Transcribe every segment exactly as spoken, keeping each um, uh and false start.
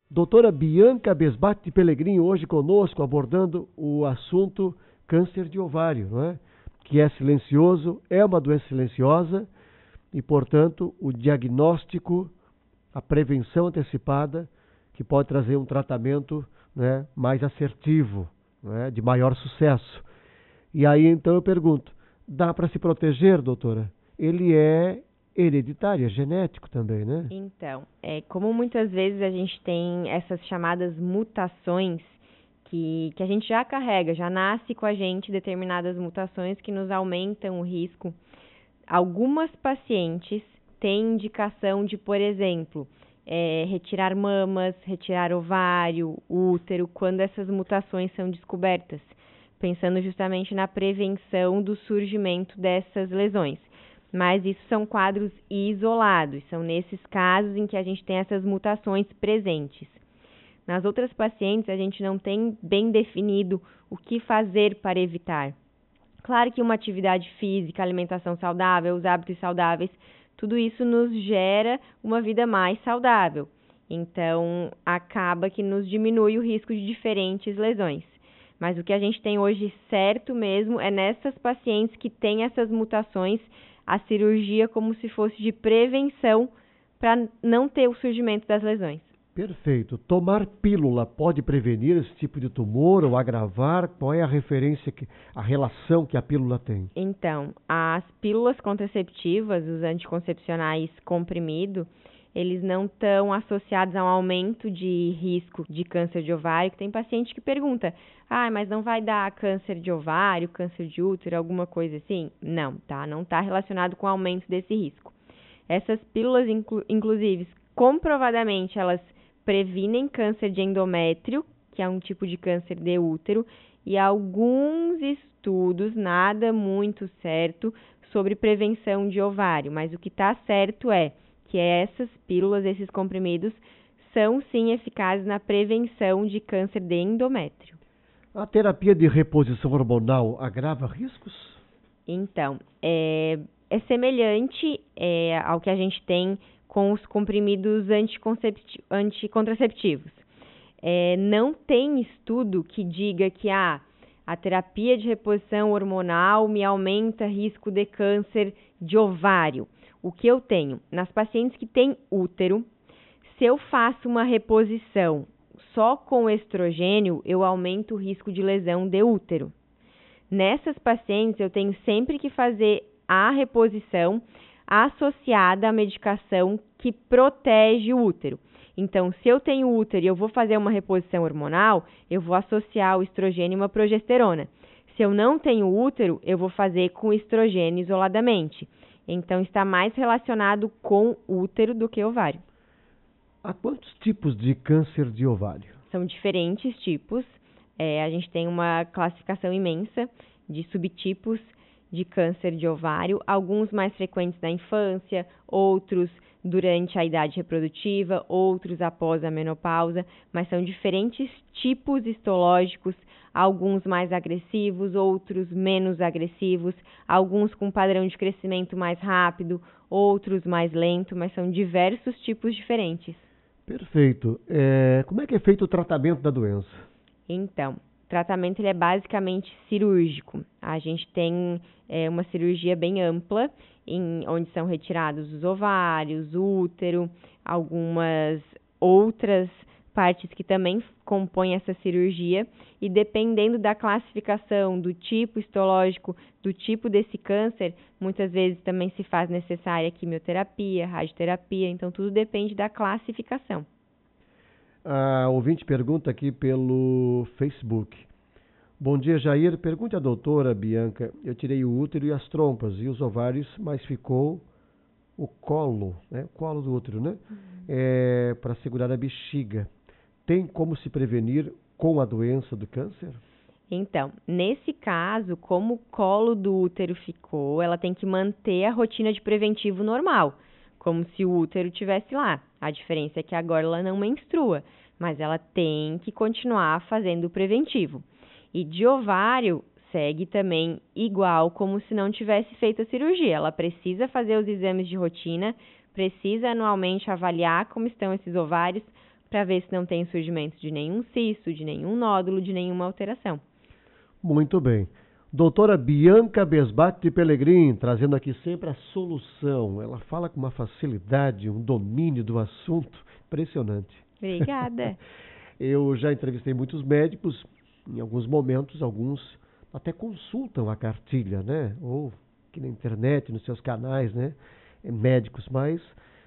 Doutora Bianca Besbate de Pelegrini, hoje conosco, abordando o assunto câncer de ovário, não é? Que é silencioso, é uma doença silenciosa e, portanto, o diagnóstico, a prevenção antecipada, que pode trazer um tratamento, né, mais assertivo, né, de maior sucesso. E aí, então, eu pergunto, dá para se proteger, doutora? Ele é hereditário, é genético também, né? Então, é, como muitas vezes a gente tem essas chamadas mutações que, que a gente já carrega, já nasce com a gente determinadas mutações que nos aumentam o risco. Algumas pacientes têm indicação de, por exemplo, é, retirar mamas, retirar ovário, útero, quando essas mutações são descobertas, pensando justamente na prevenção do surgimento dessas lesões. Mas isso são quadros isolados, são nesses casos em que a gente tem essas mutações presentes. Nas outras pacientes, a gente não tem bem definido o que fazer para evitar. Claro que uma atividade física, alimentação saudável, os hábitos saudáveis, tudo isso nos gera uma vida mais saudável. Então, acaba que nos diminui o risco de diferentes lesões. Mas o que a gente tem hoje certo mesmo é nessas pacientes que têm essas mutações, a cirurgia como se fosse de prevenção para não ter o surgimento das lesões. Perfeito. Tomar pílula pode prevenir esse tipo de tumor ou agravar? Qual é a referência, que, a relação que a pílula tem? Então, as pílulas contraceptivas, os anticoncepcionais comprimido, eles não estão associados a um aumento de risco de câncer de ovário, que tem paciente que pergunta, ah, mas não vai dar câncer de ovário, câncer de útero, alguma coisa assim? Não, tá? Não está relacionado com o aumento desse risco. Essas pílulas, inclu- inclusive, comprovadamente, elas previnem câncer de endométrio, que é um tipo de câncer de útero, e alguns estudos, nada muito certo, sobre prevenção de ovário, mas o que está certo é que essas pílulas, esses comprimidos, são sim eficazes na prevenção de câncer de endométrio. A terapia de reposição hormonal agrava riscos? Então, é, é semelhante é, ao que a gente tem com os comprimidos anticoncepti- anticontraceptivos. É, não tem estudo que diga que ah, a terapia de reposição hormonal me aumenta risco de câncer de ovário. O que eu tenho? Nas pacientes que têm útero, se eu faço uma reposição só com estrogênio, eu aumento o risco de lesão de útero. Nessas pacientes, eu tenho sempre que fazer a reposição associada à medicação que protege o útero. Então, se eu tenho útero e eu vou fazer uma reposição hormonal, eu vou associar o estrogênio e uma progesterona. Se eu não tenho útero, eu vou fazer com estrogênio isoladamente. Então, está mais relacionado com útero do que ovário. Há quantos tipos de câncer de ovário? São diferentes tipos. É, a gente tem uma classificação imensa de subtipos de câncer de ovário, alguns mais frequentes na infância, outros durante a idade reprodutiva, outros após a menopausa, mas são diferentes tipos histológicos, alguns mais agressivos, outros menos agressivos, alguns com padrão de crescimento mais rápido, outros mais lento, mas são diversos tipos diferentes. Perfeito. É, como é que é feito o tratamento da doença? Então, o tratamento ele é basicamente cirúrgico. A gente tem é, uma cirurgia bem ampla, em, onde são retirados os ovários, o útero, algumas outras partes que também compõem essa cirurgia, e dependendo da classificação, do tipo histológico, do tipo desse câncer, muitas vezes também se faz necessária quimioterapia, radioterapia, então tudo depende da classificação. A ouvinte pergunta aqui pelo Facebook. Bom dia, Jair. Pergunte à doutora Bianca. Eu tirei o útero e as trompas e os ovários, mas ficou o colo, né? O colo do útero, né? Uhum. É, para segurar a bexiga. Tem como se prevenir com a doença do câncer? Então, nesse caso, como o colo do útero ficou, ela tem que manter a rotina de preventivo normal, como se o útero estivesse lá. A diferença é que agora ela não menstrua, mas ela tem que continuar fazendo o preventivo. E de ovário, segue também igual como se não tivesse feito a cirurgia. Ela precisa fazer os exames de rotina, precisa anualmente avaliar como estão esses ovários para ver se não tem surgimento de nenhum cisto, de nenhum nódulo, de nenhuma alteração. Muito bem. Doutora Bianca Besbate de Pelegrin, trazendo aqui sempre a solução. Ela fala com uma facilidade, um domínio do assunto impressionante. Obrigada. Eu já entrevistei muitos médicos, em alguns momentos, alguns até consultam a cartilha, né? Ou aqui na internet, nos seus canais, né? Médicos, mas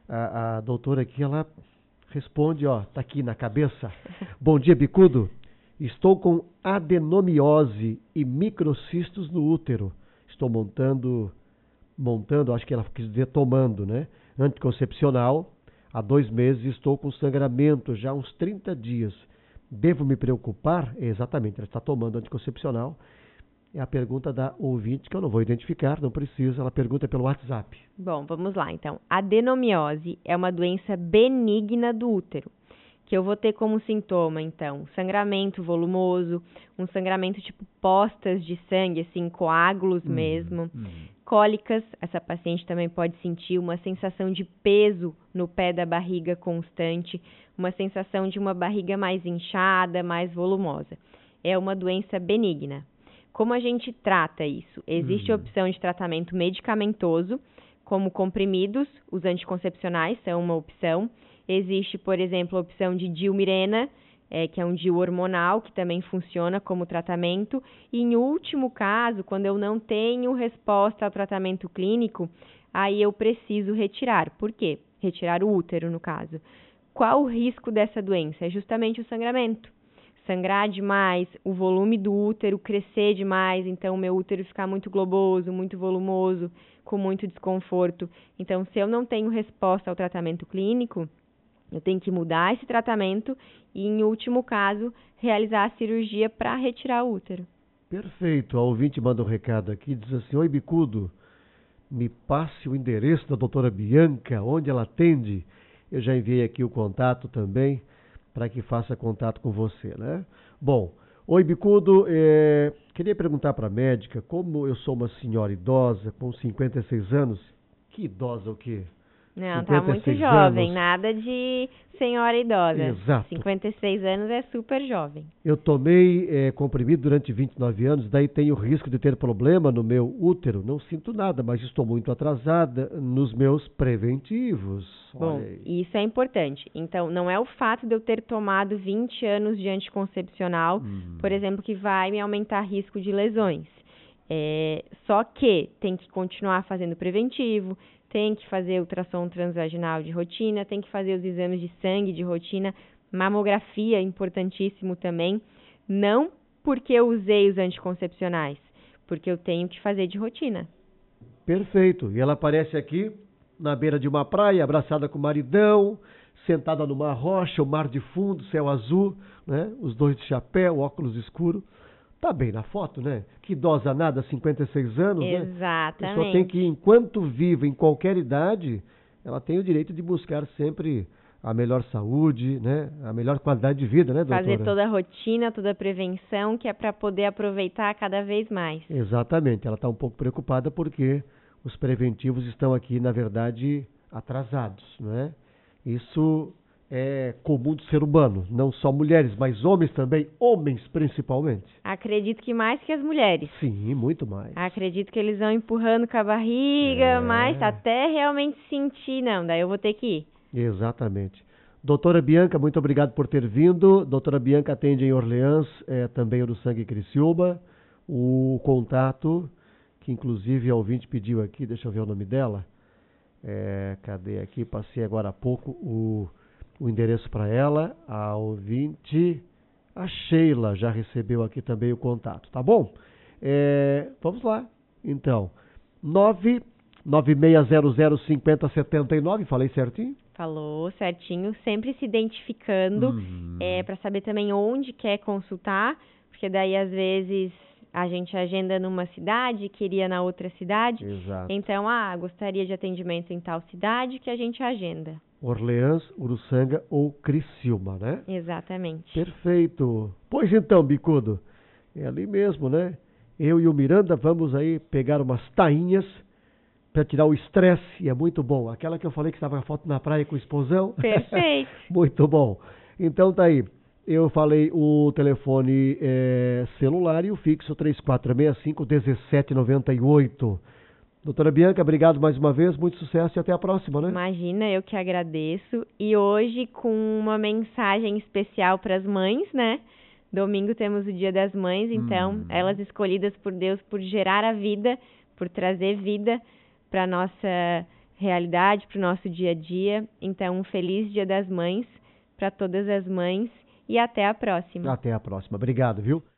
a, a doutora aqui, ela responde, ó, tá aqui na cabeça. Bom dia, Bicudo. Estou com adenomiose e microcistos no útero. Estou montando, montando, acho que ela quis dizer tomando, né? Anticoncepcional. Há dois meses estou com sangramento, já há uns trinta dias. Devo me preocupar? Exatamente, ela está tomando anticoncepcional. É a pergunta da ouvinte, que eu não vou identificar, não precisa, ela pergunta pelo WhatsApp. Bom, vamos lá então. Adenomiose é uma doença benigna do útero, que eu vou ter como sintoma, então, sangramento volumoso, um sangramento tipo postas de sangue, assim, coágulos hum, mesmo, hum. Cólicas, essa paciente também pode sentir uma sensação de peso no pé da barriga constante, uma sensação de uma barriga mais inchada, mais volumosa. É uma doença benigna. Como a gente trata isso? Existe hum. a opção de tratamento medicamentoso, como comprimidos, os anticoncepcionais são uma opção. Existe, por exemplo, a opção de Dilmirena, é, que é um D I U hormonal, que também funciona como tratamento. E, em último caso, quando eu não tenho resposta ao tratamento clínico, aí eu preciso retirar. Por quê? Retirar o útero, no caso. Qual o risco dessa doença? É justamente o sangramento. Sangrar demais, o volume do útero crescer demais, então o meu útero ficar muito globoso, muito volumoso, com muito desconforto. Então, se eu não tenho resposta ao tratamento clínico, eu tenho que mudar esse tratamento e, em último caso, realizar a cirurgia para retirar o útero. Perfeito. A ouvinte manda um recado aqui, diz assim: Oi, Bicudo, me passe o endereço da doutora Bianca, onde ela atende. Eu já enviei aqui o contato também, para que faça contato com você, né? Bom, oi, Bicudo, é, queria perguntar para a médica, como eu sou uma senhora idosa, com cinquenta e seis anos, que idosa o quê? Não, tá muito jovem, anos. Nada de senhora idosa. Exato. cinquenta e seis anos é super jovem. Eu tomei é, comprimido durante vinte e nove anos, daí tenho risco de ter problema no meu útero. Não sinto nada, mas estou muito atrasada nos meus preventivos. Bom, isso é importante. Então, não é o fato de eu ter tomado vinte anos de anticoncepcional, hum. por exemplo, que vai me aumentar risco de lesões. É, só que tem que continuar fazendo preventivo, tem que fazer ultrassom transvaginal de rotina, tem que fazer os exames de sangue de rotina, mamografia, importantíssimo também. Não porque eu usei os anticoncepcionais, porque eu tenho que fazer de rotina. Perfeito. E ela aparece aqui na beira de uma praia, abraçada com o maridão, sentada numa rocha, o mar de fundo, céu azul, né? Os dois de chapéu, óculos escuros. Tá bem na foto, né? Que idosa nada, cinquenta e seis anos, Exatamente. né? A pessoa tem que, enquanto viva, em qualquer idade, ela tem o direito de buscar sempre a melhor saúde, né? A melhor qualidade de vida, né, doutora? Fazer toda a rotina, toda a prevenção, que é para poder aproveitar cada vez mais. Exatamente. Ela está um pouco preocupada porque os preventivos estão aqui, na verdade, atrasados, né? Isso é comum do ser humano, não só mulheres, mas homens também, homens principalmente. Acredito que mais que as mulheres. Sim, muito mais. Acredito que eles vão empurrando com a barriga, é. mas até realmente sentir, não, daí eu vou ter que ir. Exatamente. Doutora Bianca, muito obrigado por ter vindo. Doutora Bianca atende em Orleans, é, também no Sangue Criciúma. O contato, que inclusive a ouvinte pediu aqui, deixa eu ver o nome dela. É, cadê aqui? Passei agora há pouco o... o endereço para ela, a ouvinte, a Sheila, já recebeu aqui também o contato, tá bom? É, vamos lá, então, nove nove seis zero zero cinco zero sete nove, falei certinho? Falou certinho, sempre se identificando, uhum. é, para saber também onde quer consultar, porque daí às vezes a gente agenda numa cidade, queria na outra cidade, Exato. Então, ah, gostaria de atendimento em tal cidade que a gente agenda. Orleans, Uruçanga ou Criciúma, né? Exatamente. Perfeito. Pois então, Bicudo, é ali mesmo, né? Eu e o Miranda vamos aí pegar umas tainhas para tirar o estresse, e é muito bom. Aquela que eu falei que estava a foto na praia com o esposão. Perfeito. Muito bom. Então tá aí. Eu falei o telefone é, celular e o fixo três quatro seis cinco, um sete nove oito. Doutora Bianca, obrigado mais uma vez, muito sucesso e até a próxima, né? Imagina, eu que agradeço. E hoje com uma mensagem especial para as mães, né? Domingo temos o Dia das Mães, então hum. elas escolhidas por Deus por gerar a vida, por trazer vida para a nossa realidade, para o nosso dia a dia. Então, um feliz Dia das Mães para todas as mães e até a próxima. Até a próxima. Obrigado, viu?